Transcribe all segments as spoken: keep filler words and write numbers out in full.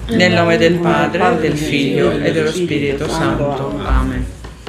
Nel nome del Padre, del Figlio e dello Spirito Santo. Amen.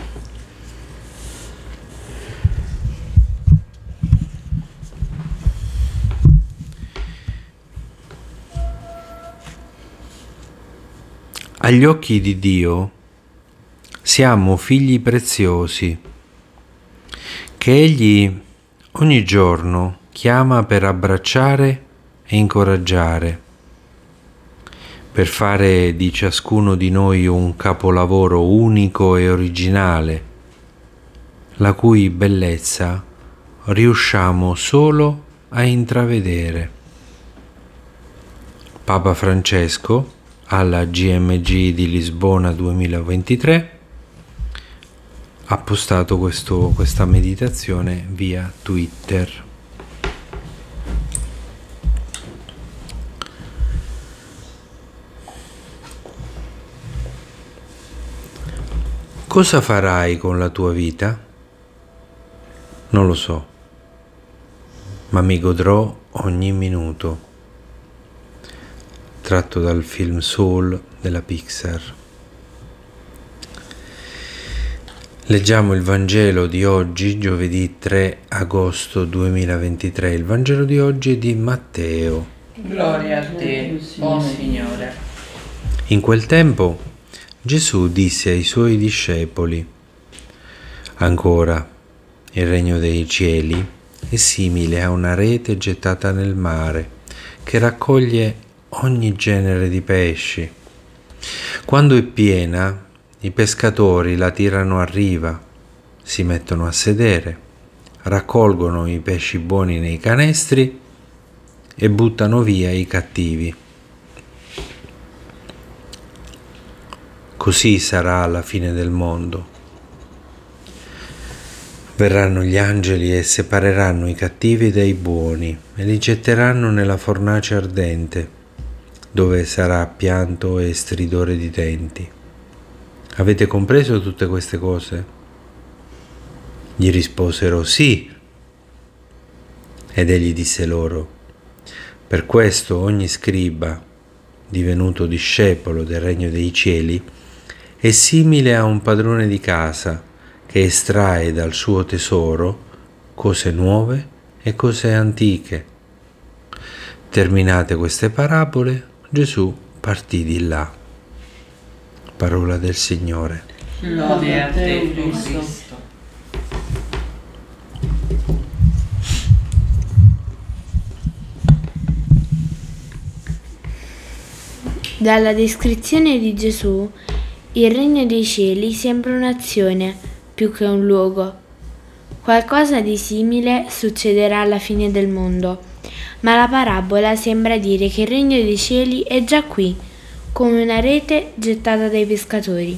Agli occhi di Dio siamo figli preziosi, che Egli ogni giorno chiama per abbracciare e incoraggiare, per fare di ciascuno di noi un capolavoro unico e originale, la cui bellezza riusciamo solo a intravedere. Papa Francesco, alla G M G di Lisbona duemilaventitré, ha postato questo, questa meditazione via Twitter. Cosa farai con la tua vita? Non lo so, ma mi godrò ogni minuto. Tratto dal film Soul della Pixar. Leggiamo il Vangelo di oggi, giovedì tre agosto duemilaventitré. Il Vangelo di oggi è di Matteo. Gloria a te, o Signore. In quel tempo Gesù disse ai suoi discepoli: ancora, il regno dei cieli è simile a una rete gettata nel mare che raccoglie ogni genere di pesci. Quando è piena, i pescatori la tirano a riva, si mettono a sedere, raccolgono i pesci buoni nei canestri e buttano via i cattivi. Così sarà alla fine del mondo. Verranno gli angeli e separeranno i cattivi dai buoni e li getteranno nella fornace ardente, dove sarà pianto e stridore di denti. Avete compreso tutte queste cose? Gli risposero sì. Ed egli disse loro: per questo ogni scriba, divenuto discepolo del regno dei cieli, è simile a un padrone di casa che estrae dal suo tesoro cose nuove e cose antiche. Terminate queste parabole, Gesù partì di là. Parola del Signore. Lode a te, Cristo. Dalla descrizione di Gesù, il regno dei cieli sembra un'azione più che un luogo. Qualcosa di simile succederà alla fine del mondo, ma la parabola sembra dire che il regno dei cieli è già qui, come una rete gettata dai pescatori.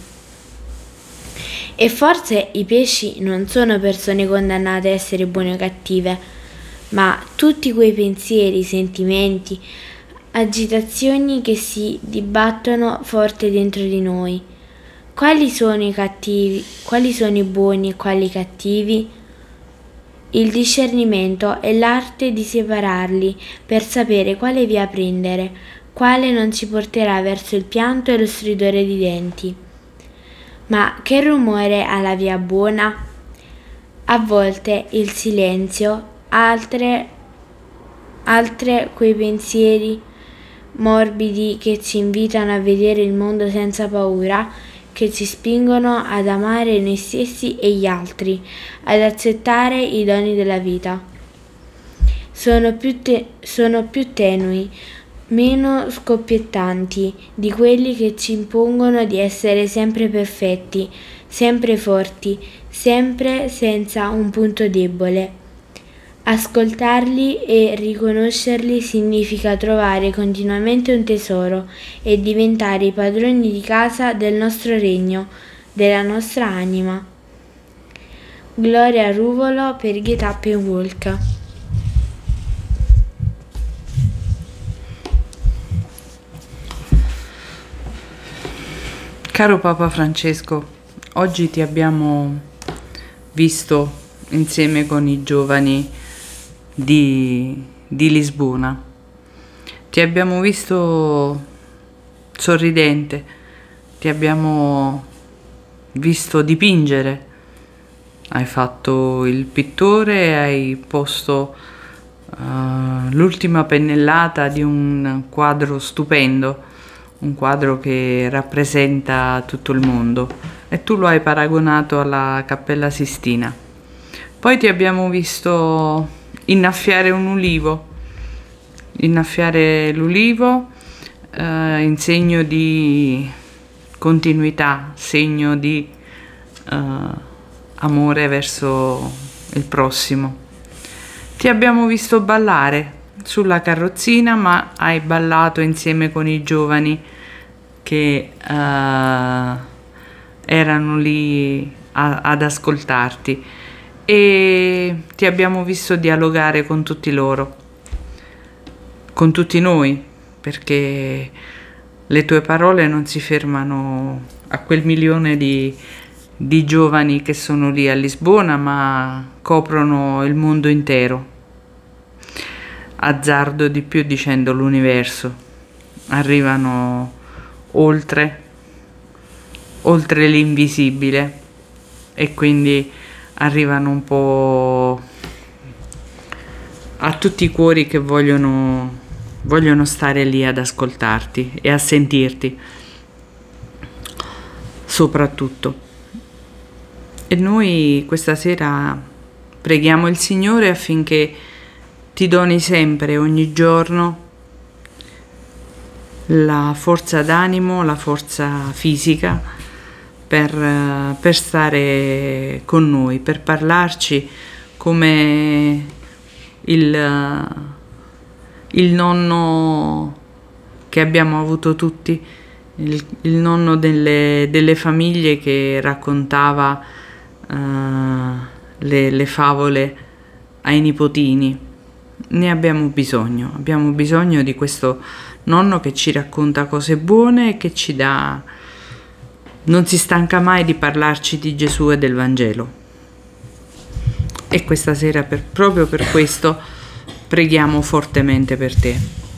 E forse i pesci non sono persone condannate a essere buone o cattive, ma tutti quei pensieri, sentimenti, agitazioni che si dibattono forte dentro di noi. Quali sono i cattivi, quali sono i buoni e quali i cattivi? Il discernimento è l'arte di separarli per sapere quale via prendere, quale non ci porterà verso il pianto e lo stridore di denti. Ma che rumore ha la via buona? A volte il silenzio, altre, altre quei pensieri morbidi che ci invitano a vedere il mondo senza paura, che ci spingono ad amare noi stessi e gli altri, ad accettare i doni della vita. Sono più, te- sono più tenui, meno scoppiettanti di quelli che ci impongono di essere sempre perfetti, sempre forti, sempre senza un punto debole. Ascoltarli e riconoscerli significa trovare continuamente un tesoro e diventare i padroni di casa del nostro regno, della nostra anima. Gloria a Ruvolo per Get Up and Walk. Caro Papa Francesco, oggi ti abbiamo visto insieme con i giovani di, di Lisbona. Ti abbiamo visto sorridente, ti abbiamo visto dipingere, hai fatto il pittore, hai posto uh, l'ultima pennellata di un quadro stupendo, un quadro che rappresenta tutto il mondo, e tu lo hai paragonato alla Cappella Sistina. Poi ti abbiamo visto innaffiare un ulivo, innaffiare l'ulivo eh, in segno di continuità, segno di eh, amore verso il prossimo. Ti abbiamo visto ballare sulla carrozzina, ma hai ballato insieme con i giovani che eh, erano lì a, ad ascoltarti, e ti abbiamo visto dialogare con tutti loro, con tutti noi, perché le tue parole non si fermano a quel milione di, di giovani che sono lì a Lisbona, ma coprono il mondo intero. Azzardo di più dicendo l'universo, arrivano oltre, oltre l'invisibile, e quindi arrivano un po' a tutti i cuori che vogliono, vogliono stare lì ad ascoltarti e a sentirti, soprattutto. E noi questa sera preghiamo il Signore affinché ti doni sempre, ogni giorno, la forza d'animo, la forza fisica per, per stare con noi, per parlarci come il, il nonno che abbiamo avuto tutti, il, il nonno delle, delle famiglie che raccontava uh, le, le favole ai nipotini. Ne abbiamo bisogno, abbiamo bisogno di questo nonno che ci racconta cose buone e che ci dà, non si stanca mai di parlarci di Gesù e del Vangelo. E questa sera, per, proprio per questo, preghiamo fortemente per te.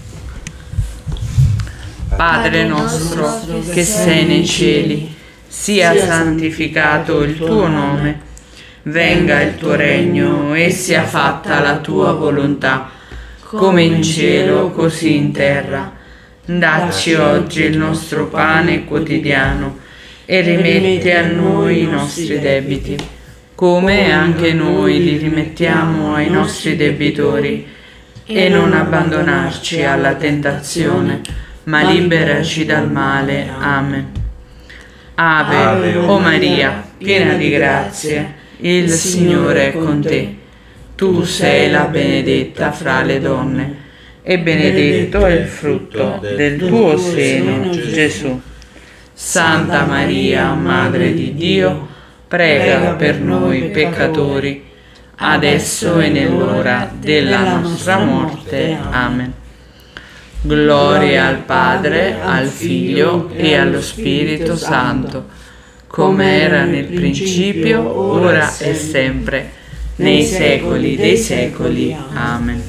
Padre nostro che sei nei cieli, sia santificato il tuo nome, venga il tuo regno e sia fatta la tua volontà, come in cielo così in terra. Dacci oggi il nostro pane quotidiano e rimetti a noi i nostri debiti, come anche noi li rimettiamo ai nostri debitori, e non abbandonarci alla tentazione, ma liberaci dal male. Amen. Ave, Ave o Maria, piena di grazia, il Signore è con te. Tu sei la benedetta fra le donne, e benedetto è il frutto del tuo seno, Gesù. Santa Maria, Madre di Dio, prega per noi peccatori, adesso e nell'ora della nostra morte. Amen. Gloria al Padre, al Figlio e allo Spirito Santo, come era nel principio, ora e sempre, nei secoli dei secoli. Amen.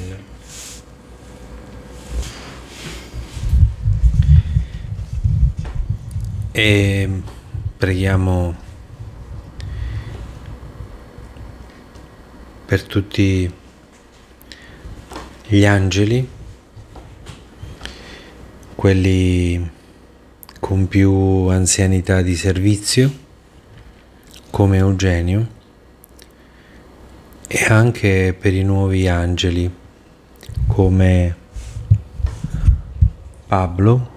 E preghiamo per tutti gli angeli, quelli con più anzianità di servizio, come Eugenio, e anche per i nuovi angeli, come Pablo,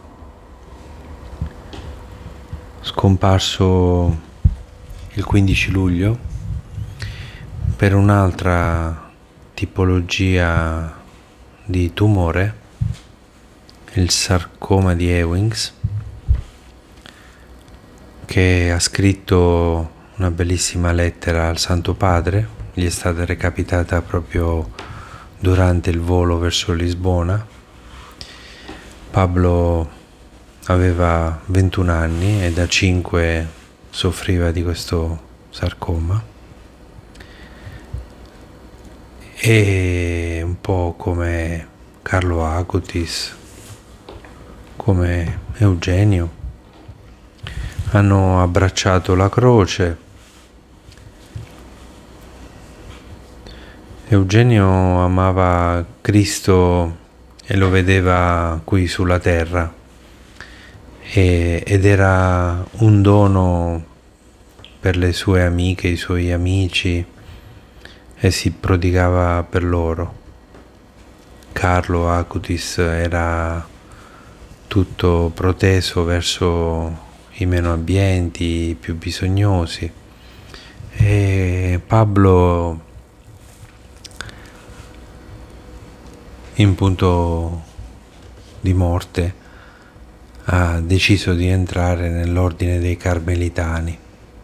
scomparso il quindici luglio per un'altra tipologia di tumore, il sarcoma di Ewings, che ha scritto una bellissima lettera al Santo Padre, gli è stata recapitata proprio durante il volo verso Lisbona. Pablo aveva ventuno anni e da cinque soffriva di questo sarcoma, e un po' come Carlo Acutis, come Eugenio hanno abbracciato la croce. Eugenio amava Cristo e lo vedeva qui sulla terra e, ed era un dono per le sue amiche, i suoi amici, e si prodigava per loro. Carlo Acutis era tutto proteso verso i meno abbienti, i più bisognosi, e Pablo, in punto di morte, ha deciso di entrare nell'ordine dei Carmelitani.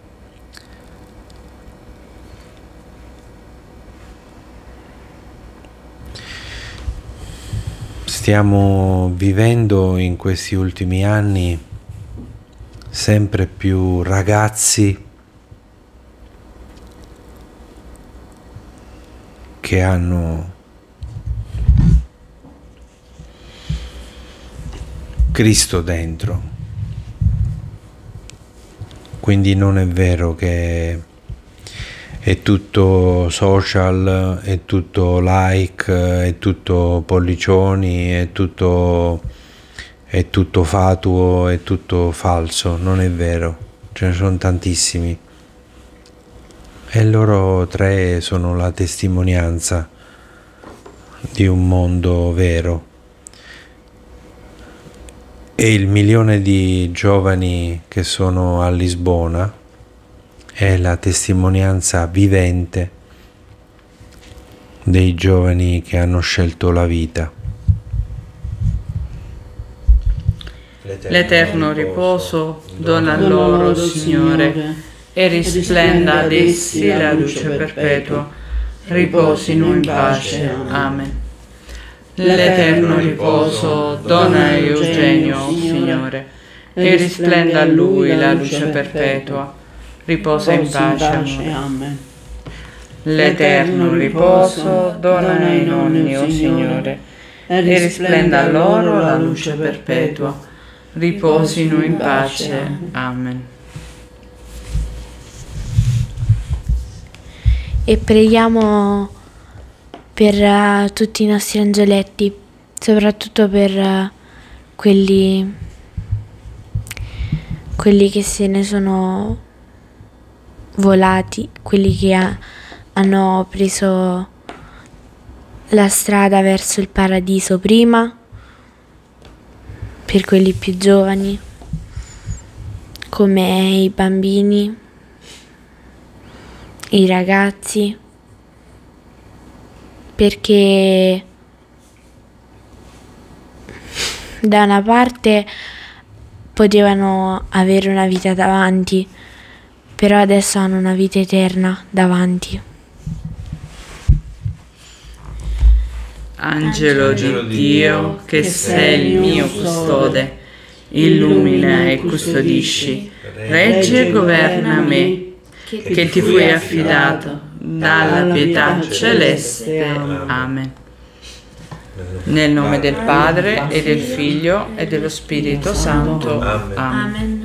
Stiamo vivendo in questi ultimi anni sempre più ragazzi che hanno Cristo dentro. Quindi non è vero che è tutto social, è tutto like, è tutto pollicioni, è tutto, è tutto fatuo, è tutto falso. Non è vero, ce ne sono tantissimi. E loro tre sono la testimonianza di un mondo vero. E il milione di giovani che sono a Lisbona è la testimonianza vivente dei giovani che hanno scelto la vita. L'eterno riposo dona loro, Signore, e risplenda ad essi la luce perpetua. Riposino in pace. Amen. L'eterno riposo dona a Eugenio, Signore, e risplenda a lui la luce perpetua. Riposa in pace, amore. L'eterno riposo dona ai nonni, o Signore, e risplenda a loro la luce perpetua. Riposino in pace. Amen. E preghiamo per uh, tutti i nostri angioletti, soprattutto per uh, quelli, quelli che se ne sono volati, quelli che ha, hanno preso la strada verso il paradiso prima, per quelli più giovani, come i bambini, i ragazzi, perché da una parte potevano avere una vita davanti, però adesso hanno una vita eterna davanti. Angelo di Dio, che sei il mio custode, illumina e custodisci, regge e governa me, che ti fui affidato dalla pietà celeste. Amen. Nel nome del Padre e del Figlio e dello Spirito Santo. Amen.